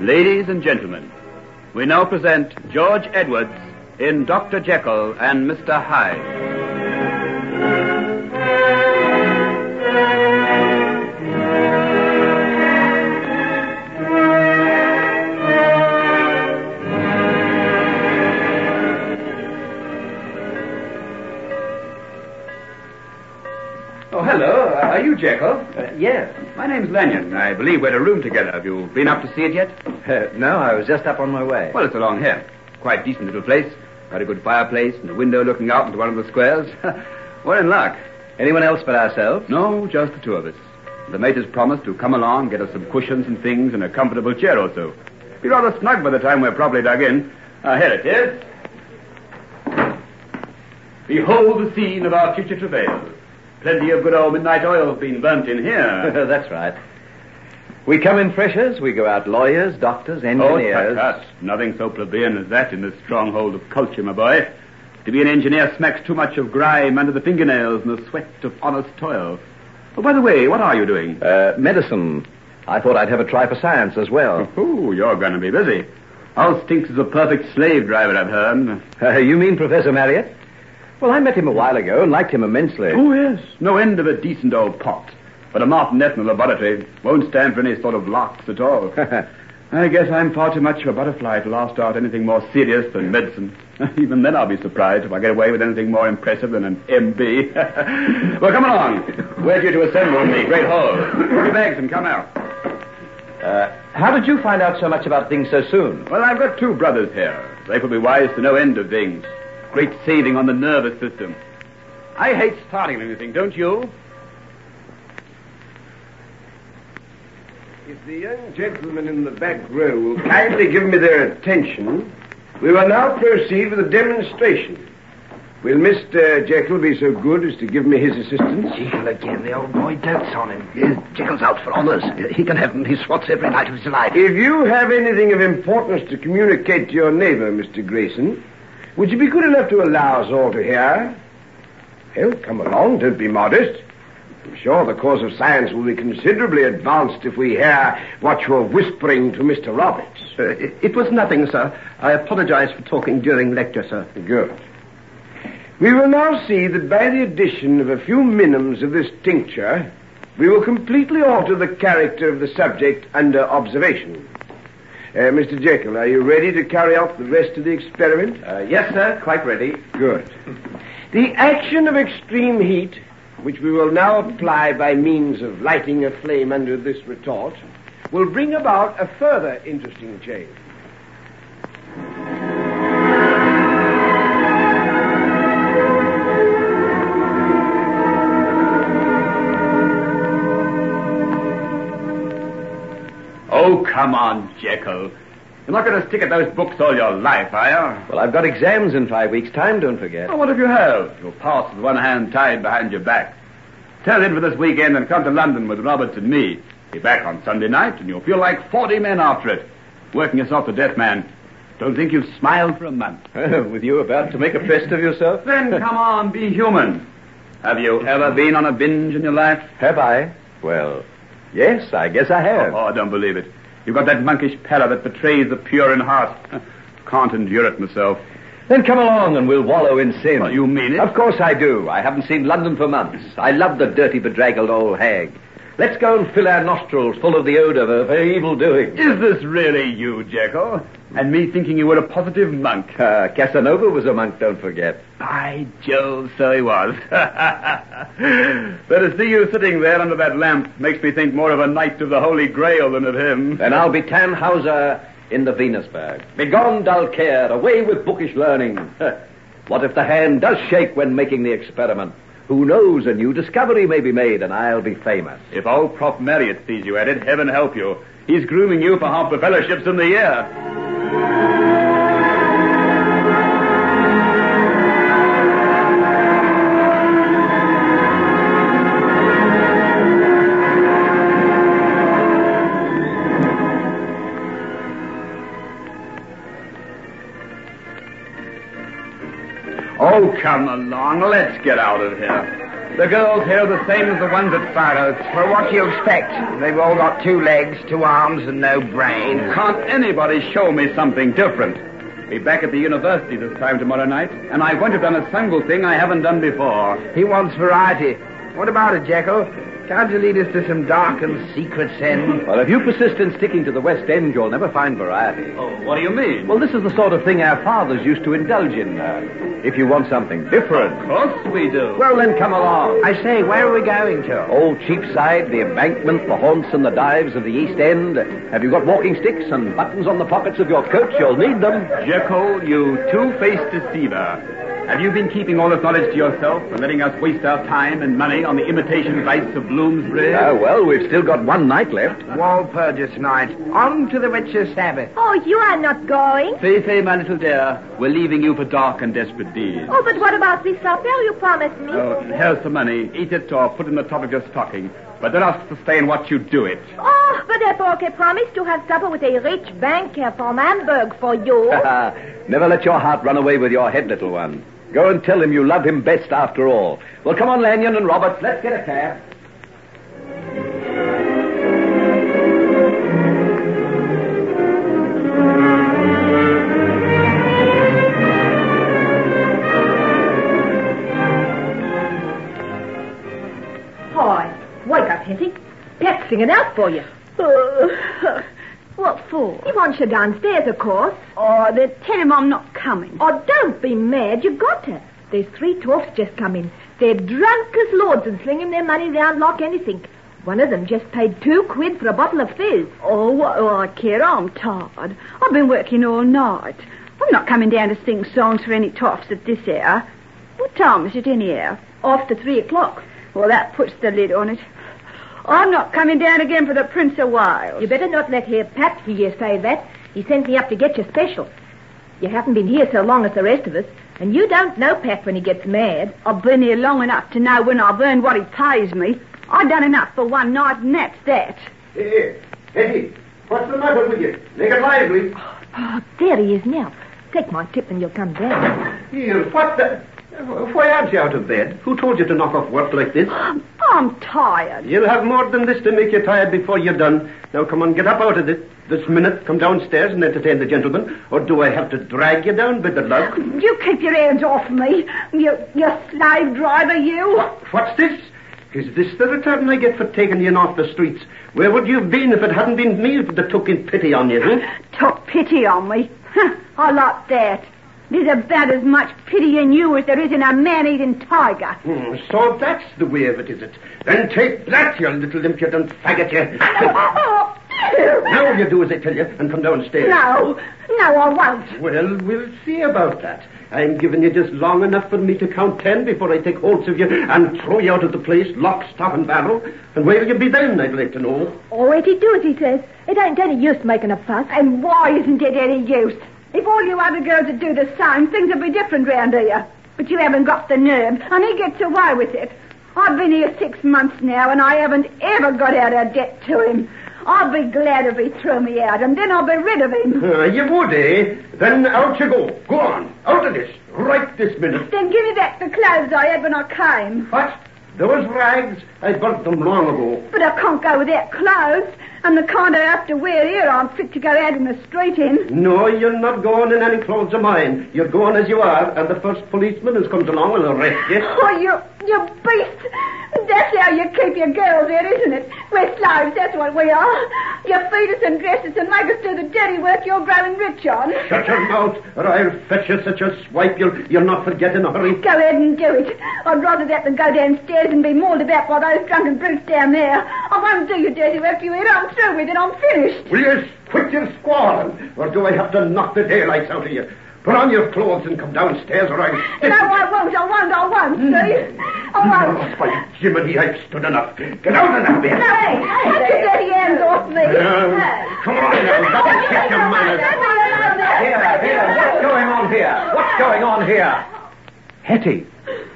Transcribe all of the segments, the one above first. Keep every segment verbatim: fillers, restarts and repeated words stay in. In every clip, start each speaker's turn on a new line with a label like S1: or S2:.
S1: Ladies and gentlemen, we now present George Edwards in Doctor Jekyll and Mister Hyde.
S2: Oh, hello. Uh, are you Jekyll?
S1: Uh, yes. My name's Lanyon. I believe we're in a room together. Have you been up to see it yet?
S2: Uh, no, I was just up on my way.
S1: Well, it's along here. Quite decent little place. Got a good fireplace and a window looking out into one of the squares. We're in luck.
S2: Anyone else but ourselves?
S1: No, just the two of us. The mate has promised to come along, get us some cushions and things and a comfortable chair or so. Be rather snug by the time we're properly dug in. Uh, here it is. Behold the scene of our future travails. Plenty of good old midnight oil's been burnt in here.
S2: That's right. We come in freshers, we go out lawyers, doctors, engineers.
S1: Oh, tut, tut. Nothing so plebeian as that in this stronghold of culture, my boy. To be an engineer smacks too much of grime under the fingernails and the sweat of honest toil. Oh, by the way, what are you doing?
S2: Uh, medicine. I thought I'd have a try for science as well.
S1: Oh, you're going to be busy. Al Stinks is a perfect slave driver, I've heard.
S2: Uh, you mean Professor Marriott? Well, I met him a while ago and liked him immensely.
S1: Oh, yes. No end of a decent old pot. But a martinet in the laboratory won't stand for any sort of larks at all. I guess I'm far too much of a butterfly to last out anything more serious than medicine. Even then I'll be surprised if I get away with anything more impressive than an M B. Well, come along. Where'd you to assemble in the great hall? Put your bags and come out.
S2: Uh, how did you find out so much about things so soon?
S1: Well, I've got two brothers here. They will be wise to no end of things. Great saving on the nervous system. I hate starting anything, don't you?
S3: If the young gentlemen in the back row will kindly give me their attention, we will now proceed with a demonstration. Will Mister Jekyll be so good as to give me his assistance?
S4: Jekyll again. The old boy dotes on him. Uh, Jekyll's out for honours. He can have his swots every night of his life.
S3: If you have anything of importance to communicate to your neighbour, Mister Grayson, would you be good enough to allow us all to hear? Well, come along, don't be modest. I'm sure the cause of science will be considerably advanced if we hear what you're whispering to Mister Roberts.
S4: Uh, it, it was nothing, sir. I apologize for talking during lecture, sir.
S3: Good. We will now see that by the addition of a few minims of this tincture, we will completely alter the character of the subject under observation. Uh, Mister Jekyll, are you ready to carry out the rest of the experiment?
S2: Uh, yes, sir. Quite ready.
S3: Good. The action of extreme heat, which we will now apply by means of lighting a flame under this retort, will bring about a further interesting change.
S1: Oh, come on, Jekyll. You're not going to stick at those books all your life, are you?
S2: Well, I've got exams in five weeks' time, don't forget.
S1: Oh, what if you have? You'll pass with one hand tied behind your back. Tell in for this weekend and come to London with Roberts and me. Be back on Sunday night and you'll feel like forty men after it. Working yourself to death, man. Don't think you've smiled for a month.
S2: With you about to make a fest of yourself?
S1: Then come on, be human. Have you ever been on a binge in your life?
S2: Have I? Well, yes, I guess I have.
S1: Oh, I don't believe it. You've got that monkish pallor that betrays the pure in heart. Can't endure it myself.
S2: Then come along and we'll wallow in sin.
S1: Oh, you mean it?
S2: Of course I do. I haven't seen London for months. I love the dirty, bedraggled old hag. Let's go and fill our nostrils full of the odour of her evil doing.
S1: Is this really you, Jekyll? And me thinking you were a positive monk?
S2: Uh, Casanova was a monk, don't forget.
S1: By Jove, so he was. But to see you sitting there under that lamp makes me think more of a knight of the Holy Grail than of him.
S2: Then I'll be Tannhauser in the Venusberg. Begone, dull care, away with bookish learning. What if the hand does shake when making the experiment? Who knows, a new discovery may be made and I'll be famous.
S1: If old Prof Marriott sees you at it, heaven help you. He's grooming you for half the fellowships in the year. Oh, come along. Let's get out of here. The girls here are the same as the ones at Farrow's.
S3: Well, what do you expect? They've all got two legs, two arms, and no brain.
S1: Can't anybody show me something different? Be back at the university this time tomorrow night, and I won't have done a single thing I haven't done before.
S3: He wants variety. What about it, Jekyll? Can't you lead us to some dark and secret sin?
S2: Well, if you persist in sticking to the West End, you'll never find variety.
S1: Oh, what do you mean?
S2: Well, this is the sort of thing our fathers used to indulge in. Uh, if you want something different.
S1: Of course we do.
S2: Well, then come along.
S3: I say, where are we going to?
S2: Old Cheapside, the Embankment, the haunts and the dives of the East End. Have you got walking sticks and buttons on the pockets of your coat? You'll need them.
S1: Jekyll, you two-faced deceiver. Have you been keeping all this knowledge to yourself and letting us waste our time and money on the imitation vice of Bloomsbury?
S2: Ah, well, we've still got one night left.
S3: Walpurgis night. On to the witches' Sabbath.
S5: Oh, you are not going?
S1: Fifi, my little dear, we're leaving you for dark and desperate deeds.
S5: Oh, but what about the supper you promised me?
S1: Oh, here's some money. Eat it or put it in the top of your stocking. But don't ask to stay and watch you do it.
S5: Oh, but Epoke promised to have supper with a rich banker from Hamburg for you.
S2: Never let your heart run away with your head, little one. Go and tell him you love him best after all. Well, come on, Lanyon and Roberts. Let's get a cab.
S5: Hi, wake up, Hetty. Pat's singing out for you.
S6: Uh, what for?
S5: He wants you downstairs, of course.
S6: Oh, then tell him I'm not coming.
S5: Oh, don't be mad. You've got to. There's three dwarfs just come in. They're drunk as lords and slinging their money down like anything. One of them just paid two quid for a bottle of fizz.
S6: Oh, what do I care? I'm tired. I've been working all night. I'm not coming down to sing songs for any toffs at this hour. What time is it anyhow?
S5: After three o'clock.
S6: Well, that puts the lid on it. I'm not coming down again for the Prince of Wales.
S5: You better not let hear Pat hear you say that. He sent me up to get you special. You haven't been here so long as the rest of us, and you don't know Pat when he gets mad.
S6: I've been here long enough to know when I've earned what he pays me. I've done enough for one night, and that's that.
S3: Hey, Hetty, what's the matter with you? Make it lively.
S5: Oh, there he is now. Take my tip and you'll come down.
S3: Here, what the... Why aren't you out of bed? Who told you to knock off work like this?
S6: I'm tired.
S3: You'll have more than this to make you tired before you're done. Now, come on, get up out of it. This minute, come downstairs and entertain the gentleman. Or do I have to drag you down with the lug?
S6: You keep your hands off me. You, you slave driver, you.
S3: What? What's this? Is this the return I get for taking you in off the streets? Where would you have been if it hadn't been me that took in pity on you, huh?
S6: Took pity on me? I like that. There's about as much pity in you as there is in a man-eating tiger.
S3: Hmm, so that's the way of it, is it? Then take that, you little impudent faggot, you. Now you do as I tell you and come downstairs.
S6: No, no, I won't.
S3: Well, we'll see about that. I'm giving you just long enough for me to count ten before I take hold of you and throw you out of the place, lock, stock, and barrel. And where'll you be then, I'd like to know?
S5: Oh, Eddie, do as he says. It ain't any use making a fuss.
S6: And why isn't it any use? If all you other girls would do the same, things would be different round here. But you haven't got the nerve, and he gets away with it. I've been here six months now, and I haven't ever got out of debt to him. I'll be glad if he threw me out, and then I'll be rid of him.
S3: Uh, you would, eh? Then out you go. Go on. Out of this. Right this minute.
S6: Then give me back the clothes I had when I came.
S3: What? Those rags? I burnt them long ago.
S6: But I can't go without clothes. And the kind I have to wear here aren't fit to go out in the street in.
S3: No, you're not going in any clothes of mine. You're going as you are, and the first policeman who comes along will arrest you.
S6: Oh, you, you beast. That's how you keep your girls here, isn't it? We're slaves, that's what we are. You feed us and dress us and make us do the dirty work you're growing rich on.
S3: Shut your mouth, or I'll fetch you such a swipe you'll, you'll not forget in a hurry.
S6: Go ahead and do it. I'd rather that than go downstairs and be mauled about by those drunken brutes down there. I won't do your dirty work, you hear? I'm through with it. I'm finished.
S3: Will you quit your squalling, or do I have to knock the daylights out of you? Put on your clothes and come downstairs, or I'll...
S6: No, I won't, I won't, I won't, see? I won't.
S3: Oh, by Jiminy, I've stood enough. Get out of that bed.
S6: No, hey, hey, get your dirty hands off me.
S3: Uh, come on now, don't check your manners.
S2: Here, here, what's going on here? What's going on here? Hetty.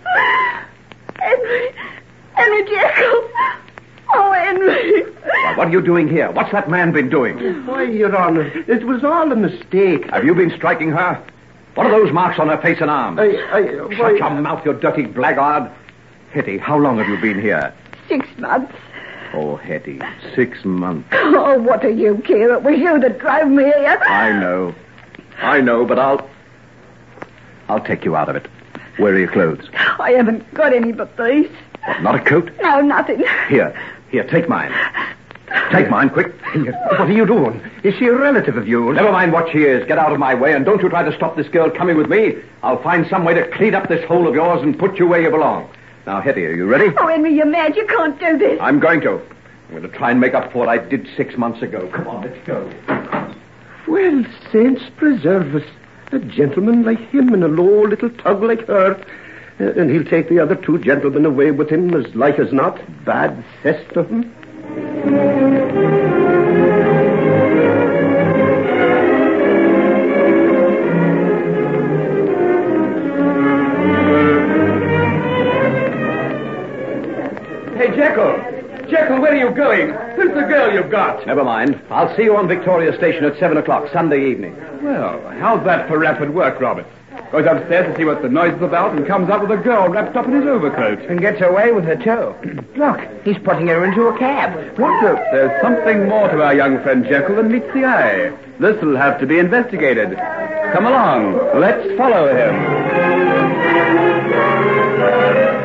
S6: Henry, Henry Jekyll. Oh, Henry.
S2: Well, what are you doing here? What's that man been doing?
S3: Why, Your Honor, it was all a mistake.
S2: Have you been striking her? What are those marks on her face and arms?
S3: I, I,
S2: Shut
S3: why...
S2: your mouth, you dirty blackguard. Hetty, how long have you been here?
S6: Six months.
S2: Oh, Hetty, six months.
S6: Oh, what do you care? It was you that drove me here.
S2: I know. I know, but I'll... I'll take you out of it. Where are your clothes?
S6: I haven't got any but these.
S2: What, not a coat?
S6: No, nothing.
S2: Here, here, take mine. Take mine, quick.
S3: What are you doing? Is she a relative of yours?
S2: Never mind what she is. Get out of my way, and don't you try to stop this girl coming with me. I'll find some way to clean up this hole of yours and put you where you belong. Now, Hetty, are you ready?
S6: Oh, Henry, you're mad. You can't do this.
S2: I'm going to. I'm going to try and make up for what I did six months ago. Come on, let's go.
S3: Well, saints preserve us. A gentleman like him and a low little tug like her. Uh, and he'll take the other two gentlemen away with him as like as not. Bad cess to him.
S1: Hey, Jekyll. Jekyll, where are you going? Who's the girl you've got?
S2: Never mind. I'll see you on Victoria Station at seven o'clock Sunday evening.
S1: Well, how's that for rapid work, Robert? Goes upstairs to see what the noise is about and comes up with a girl wrapped up in his overcoat.
S3: And gets away with her, too. Look, he's putting her into a cab.
S1: What the... There's something more to our young friend Jekyll than meets the eye. This'll have to be investigated. Come along. Let's follow him.